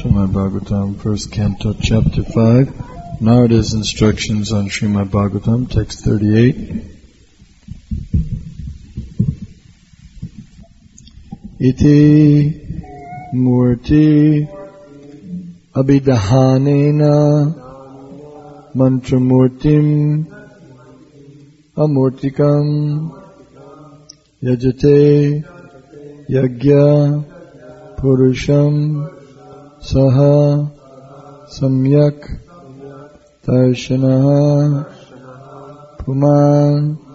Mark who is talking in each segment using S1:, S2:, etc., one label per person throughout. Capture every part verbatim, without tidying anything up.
S1: Srimad Bhagavatam, first canto, chapter five. Narada's instructions on Srimad Bhagavatam, text thirty-eight. Iti murti abhidahanena mantramurtim amurtikam yajate yagya purusham saha samyak darshanaha puman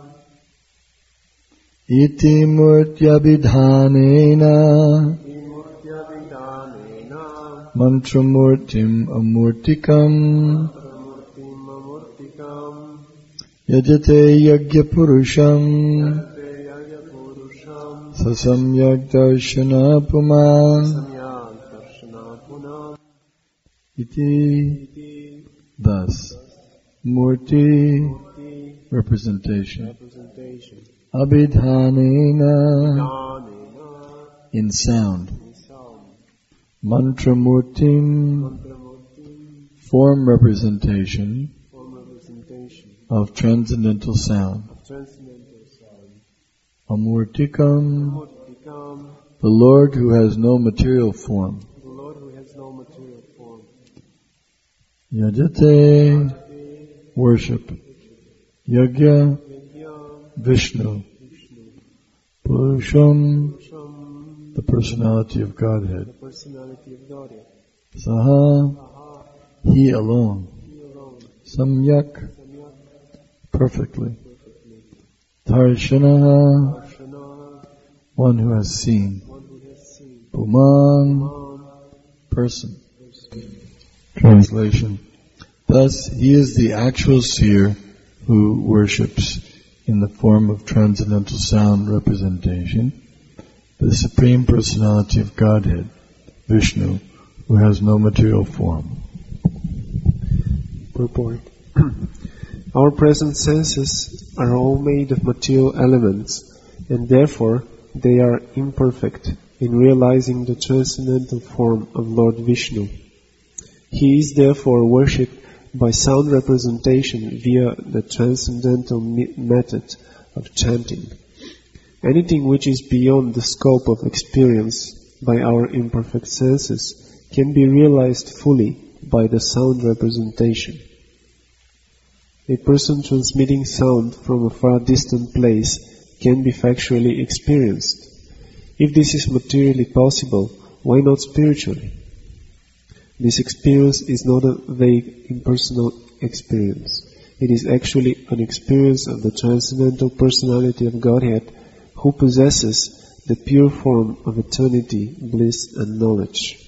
S1: iti murtyabhidhanena mantramurtim amurtikam yajate yagya purusham sasamyak darshana puman iti. Thus, murti, representation, abhidhanena, in sound, mantramurtim, form representation of transcendental sound, amurtikam, the Lord who has no material form, yajate, worship, yagya, Vishnu, purusham, the personality of Godhead, saha, he alone, samyak, perfectly, darshanaha, one who has seen, puman, person. Translation. Thus, he is the actual seer who worships in the form of transcendental sound representation the Supreme Personality of Godhead, Vishnu, who has no material form.
S2: Purport. Our present senses are all made of material elements, and therefore they are imperfect in realizing the transcendental form of Lord Vishnu. He is therefore worshipped by sound representation via the transcendental me- method of chanting. Anything which is beyond the scope of experience by our imperfect senses can be realized fully by the sound representation. A person transmitting sound from a far distant place can be factually experienced. If this is materially possible, why not spiritually? This experience is not a vague, impersonal experience. It is actually an experience of the transcendental personality of Godhead, who possesses the pure form of eternity, bliss and knowledge.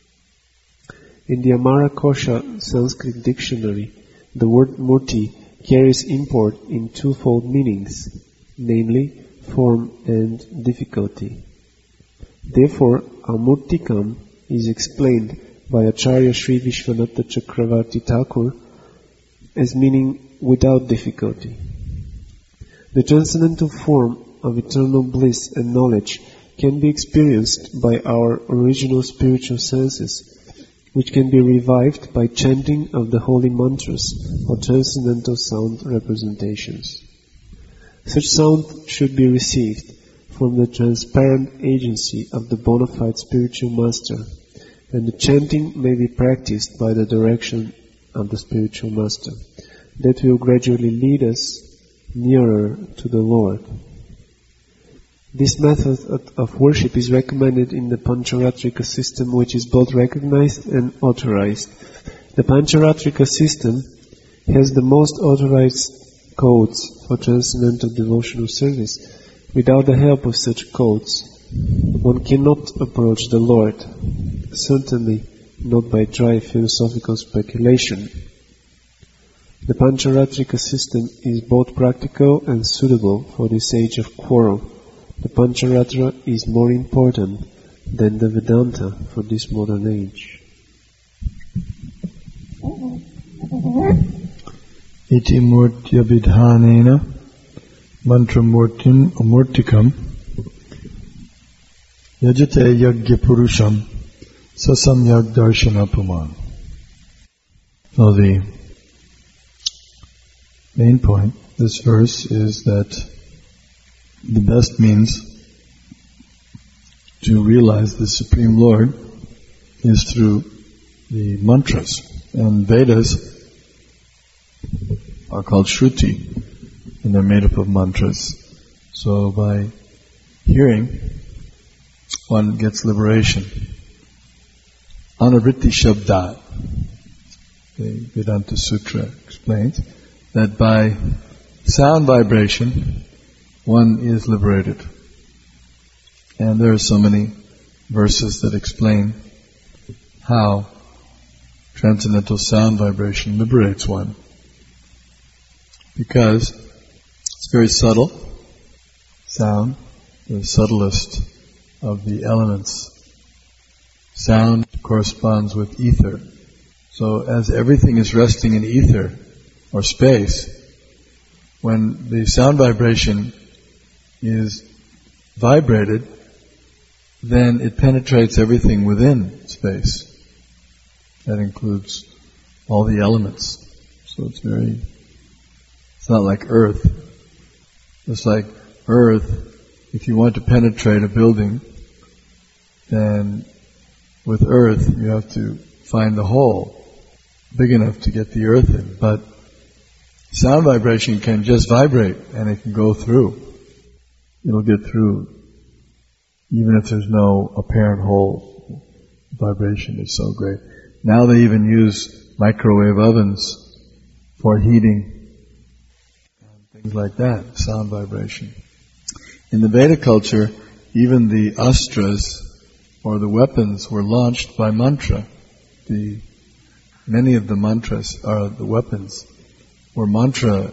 S2: In the Amara Kosha Sanskrit dictionary, the word murti carries import in twofold meanings, namely form and difficulty. Therefore, amurtikam is explained by Acharya Sri Vishwanatha Chakravarti Thakur as meaning without difficulty. The transcendental form of eternal bliss and knowledge can be experienced by our original spiritual senses, which can be revived by chanting of the holy mantras or transcendental sound representations. Such sound should be received from the transparent agency of the bona fide spiritual master, and the chanting may be practiced by the direction of the spiritual master. That will gradually lead us nearer to the Lord. This method of worship is recommended in the Pancharatrika system, which is both recognized and authorized. The Pancharatrika system has the most authorized codes for transcendental devotional service. Without the help of such codes, one cannot approach the Lord, certainly not by dry philosophical speculation. The Pancharatrika system is both practical and suitable for this age of quarrel. The Pancharatra is more important than the Vedanta for this modern age.
S1: Iti murtya vidhanena mantramurtim amurtikam yajate yagya purusham Sasamyak Darshana Puman. So the main point, this verse, is that the best means to realize the Supreme Lord is through the mantras. And Vedas are called Shruti, and they're made up of mantras. So by hearing, one gets liberation. Anavritti Shabda, the Vedanta Sutra explains, that by sound vibration, one is liberated. And there are so many verses that explain how transcendental sound vibration liberates one. Because it's very subtle. Sound, the subtlest of the elements. Sound corresponds with ether. So as everything is resting in ether, or space, when the sound vibration is vibrated, then it penetrates everything within space. That includes all the elements. So it's very, it's not like earth. It's like earth, if you want to penetrate a building, then with earth you have to find the hole big enough to get the earth in. But sound vibration can just vibrate and it can go through. It'll get through even if there's no apparent hole. Vibration is so great. Now they even use microwave ovens for heating and things like that, sound vibration. In the Veda culture, even the astras, or the weapons, were launched by mantra. The many of the mantras, or the weapons, were mantra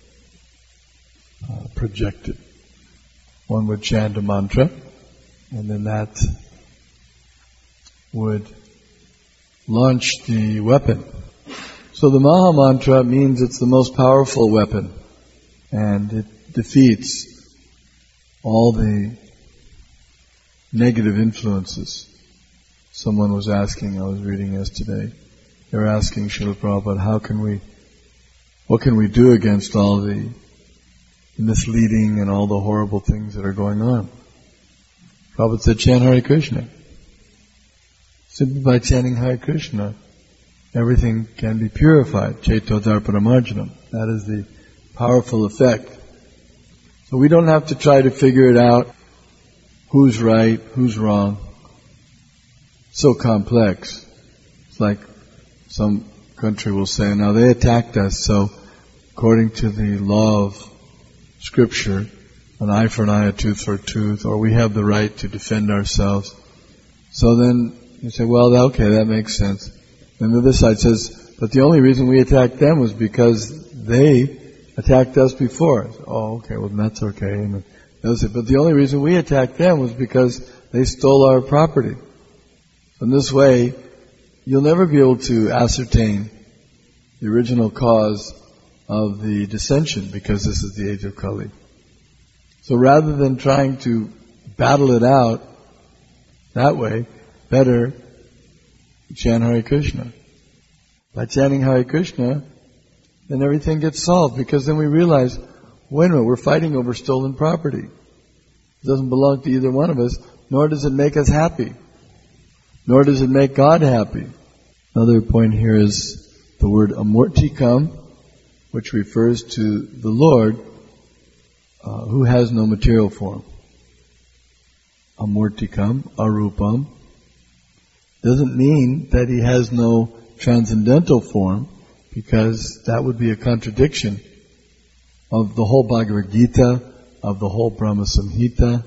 S1: uh, projected. One would chant a mantra, and then that would launch the weapon. So the Maha Mantra means it's the most powerful weapon, and it defeats all the negative influences. Someone was asking, I was reading yesterday, they were asking Srila Prabhupada, how can we, what can we do against all the misleading and all the horrible things that are going on? Prabhupada said, chant Hare Krishna. Simply by chanting Hare Krishna, everything can be purified. Cheto Darpana Marjanam. That is the powerful effect. So we don't have to try to figure it out, who's right, who's wrong. So complex. It's like some country will say, now they attacked us, so according to the law of Scripture, an eye for an eye, a tooth for a tooth, or we have the right to defend ourselves. So then you say, well, okay, that makes sense. And the other side says, but the only reason we attacked them was because they attacked us before. So, oh, okay, well, that's okay. And they'll say, but the only reason we attacked them was because they stole our property. In this way, you'll never be able to ascertain the original cause of the dissension, because this is the age of Kali. So rather than trying to battle it out that way, better chant Hare Krishna. By chanting Hare Krishna, then everything gets solved, because then we realize, wait a minute, we're fighting over stolen property. It doesn't belong to either one of us, nor does it make us happy. Nor does it make God happy. Another point here is the word amurtikam, which refers to the Lord uh, who has no material form. Amurtikam, arupam, doesn't mean that he has no transcendental form, because that would be a contradiction of the whole Bhagavad Gita, of the whole Brahma Samhita,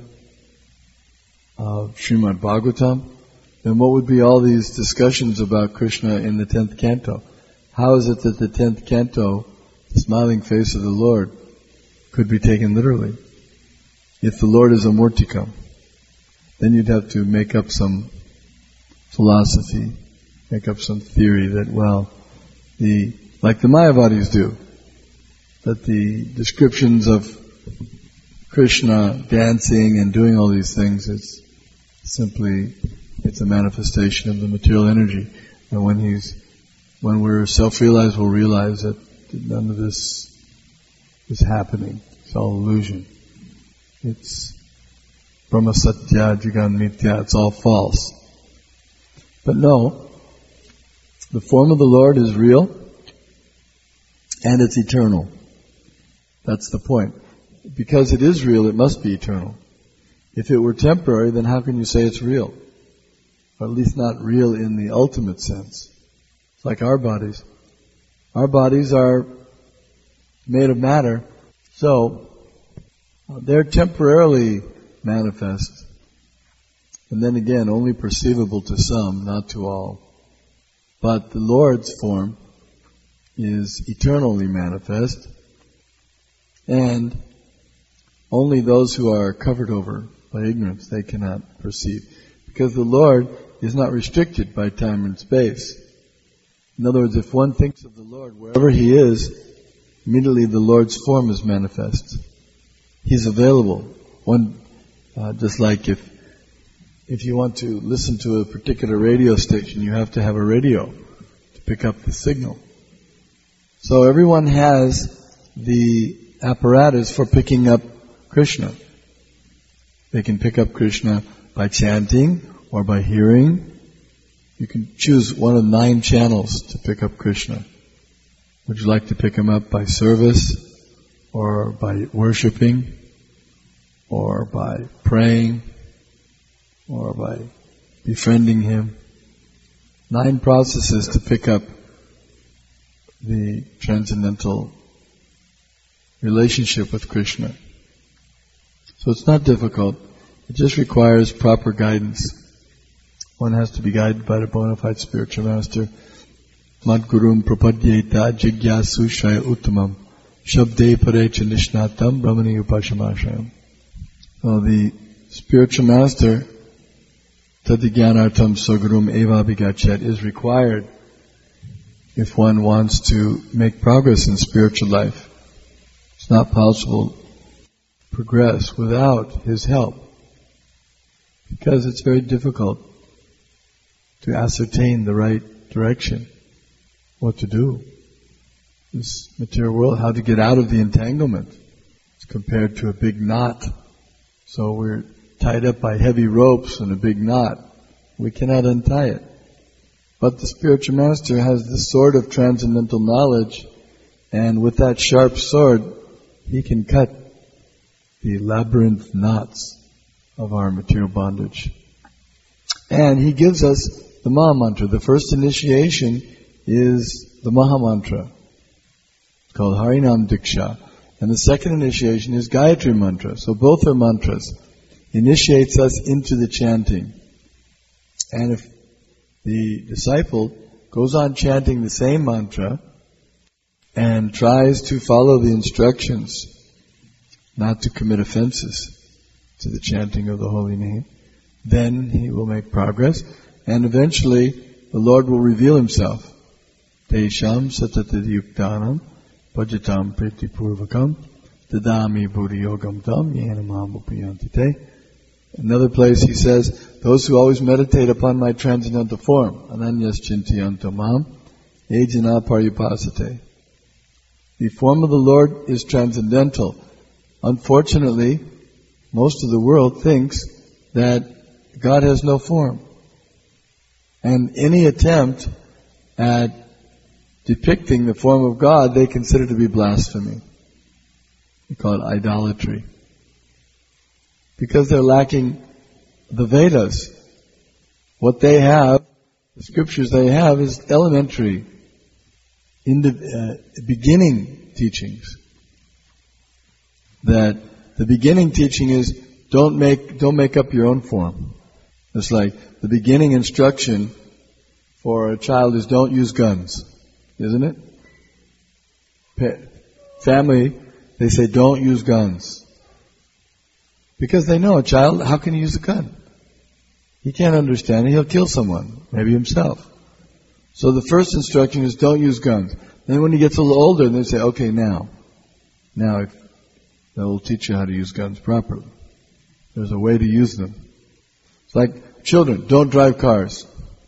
S1: of Srimad Bhagavatam. Then what would be all these discussions about Krishna in the tenth canto? How is it that the tenth canto, the smiling face of the Lord, could be taken literally? If the Lord is amurtikam, then you'd have to make up some philosophy, make up some theory that, well, the like the Mayavadis do, that the descriptions of Krishna dancing and doing all these things is simply It's a manifestation of the material energy. And when he's, when we're self-realized, we'll realize that none of this is happening. It's all illusion. It's Brahma Satya, Jagan Mithya, it's all false. But no, the form of the Lord is real and it's eternal. That's the point. Because it is real, it must be eternal. If it were temporary, then how can you say it's real? Or at least not real in the ultimate sense. It's like our bodies. Our bodies are made of matter, so they're temporarily manifest. And then again, only perceivable to some, not to all. But the Lord's form is eternally manifest, and only those who are covered over by ignorance, they cannot perceive. Because the Lord is not restricted by time and space. In other words, if one thinks of the Lord wherever He is, immediately the Lord's form is manifest. He's available. One, uh, just like if if you want to listen to a particular radio station, you have to have a radio to pick up the signal. So everyone has the apparatus for picking up Krishna. They can pick up Krishna by chanting or by hearing. You can choose one of nine channels to pick up Krishna. Would you like to pick him up by service, or by worshipping, or by praying, or by befriending him? Nine processes to pick up the transcendental relationship with Krishna. So it's not difficult. It just requires proper guidance. One has to be guided by the bona fide spiritual master. Madgurum prapadyeta jigyasu shaya uttamam shabde parecha nishnatam brahmani upashamashayam. So the spiritual master, tadigyanartam sogurum eva bigachet, is required if one wants to make progress in spiritual life. It's not possible to progress without his help, because it's very difficult to ascertain the right direction, what to do. This material world, how to get out of the entanglement. It's compared to a big knot. So we're tied up by heavy ropes in a big knot. We cannot untie it. But the spiritual master has this sword of transcendental knowledge, and with that sharp sword, he can cut the labyrinth knots of our material bondage. And he gives us the Maha Mantra. The first initiation is the Maha Mantra. It's called Harinam Diksha. And the second initiation is Gayatri Mantra. So both are mantras. Initiates us into the chanting. And if the disciple goes on chanting the same mantra and tries to follow the instructions not to commit offenses to the chanting of the holy name, then he will make progress, and eventually the Lord will reveal Himself. Tesham satatadiyuktanam pajatam pritipurvakam dadami buddhiyogam tam yenamam upayantite. Another place he says, those who always meditate upon my transcendental form, ananyas chintayanto mam, ejana paryupasate. The form of the Lord is transcendental. Unfortunately, most of the world thinks that God has no form. And any attempt at depicting the form of God, they consider to be blasphemy. They call it idolatry. Because they're lacking the Vedas. What they have, the scriptures they have, is elementary, in the uh, beginning teachings. That the beginning teaching is don't make don't make up your own form. It's like the beginning instruction for a child is don't use guns, isn't it? Pa- family, they say don't use guns. Because they know a child, how can he use a gun? He can't understand it, he'll kill someone, maybe himself. So the first instruction is don't use guns. Then when he gets a little older, they say, okay, now, now if they'll teach you how to use guns properly. There's a way to use them. It's like children, don't drive cars.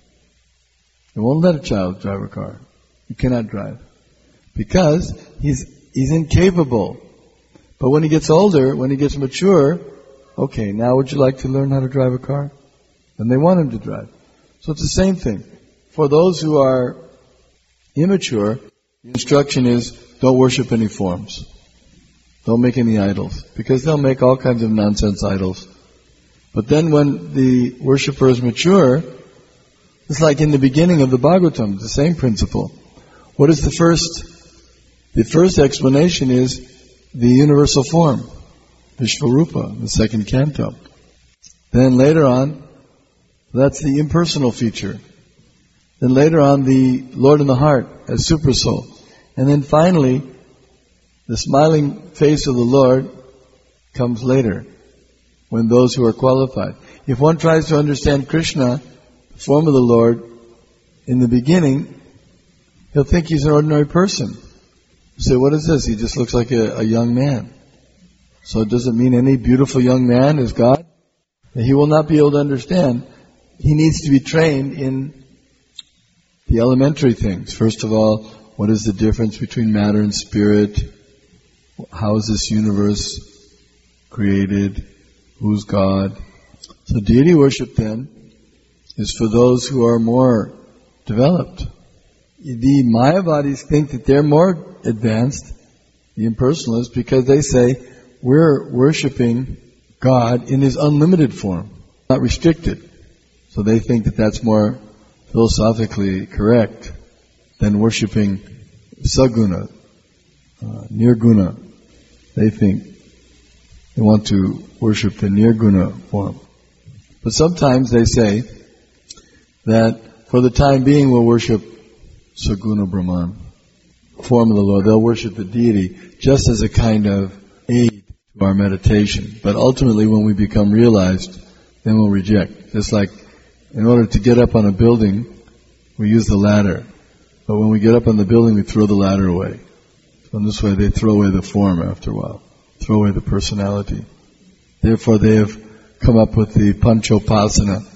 S1: They won't let a child drive a car. You cannot drive. Because he's he's incapable. But when he gets older, when he gets mature, okay, now would you like to learn how to drive a car? Then they want him to drive. So it's the same thing. For those who are immature, the instruction is don't worship any forms. Don't make any idols. Because they'll make all kinds of nonsense idols. But then when the worshipper is mature, it's like in the beginning of the Bhagavatam, the same principle. What is the first? The first explanation is the universal form, Vishvarupa, the second canto. Then later on, that's the impersonal feature. Then later on, the Lord in the heart as Supersoul. And then finally, the smiling face of the Lord comes later, when those who are qualified. If one tries to understand Krishna, the form of the Lord, in the beginning, he'll think he's an ordinary person. You say, what is this? He just looks like a, a young man. So it doesn't mean any beautiful young man is God? He will not be able to understand. He needs to be trained in the elementary things. First of all, what is the difference between matter and spirit? How is this universe created? Who's God? So deity worship then is for those who are more developed. The Mayavadis think that they're more advanced, the impersonalists, because they say we're worshipping God in His unlimited form, not restricted. So they think that that's more philosophically correct than worshipping Saguna, uh, Nirguna. They think they want to worship the Nirguna form. But sometimes they say that for the time being we'll worship Saguna Brahman, form of the Lord. They'll worship the deity just as a kind of aid to our meditation. But ultimately when we become realized, then we'll reject. Just like in order to get up on a building, we use the ladder. But when we get up on the building, we throw the ladder away. So in this way they throw away the form after a while. Throw away the personality. Therefore they have come up with the Panchopasana,